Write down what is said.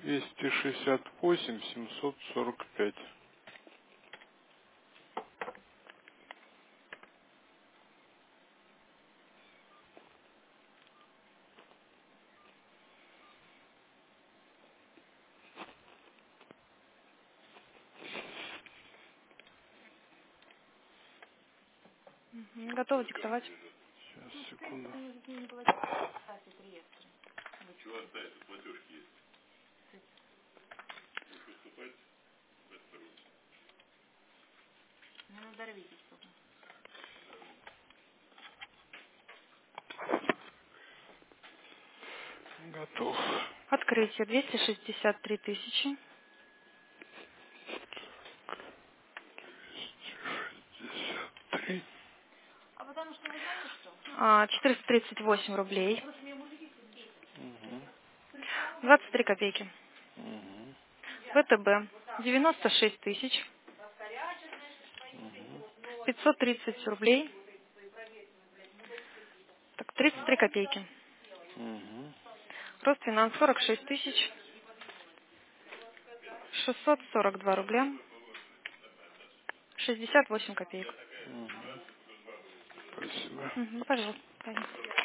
268 745. Готовы диктовать. Сейчас, секунду. Готов. Открытие 263 тысячи. 263. 438 рублей. Угу. 23 копейки. Угу. ВТБ 96 тысяч. 530 рублей. Так, 33 копейки. Угу. Росфинанс 46 тысяч. 642 рубля. 68 копеек. Спасибо. Пожалуйста.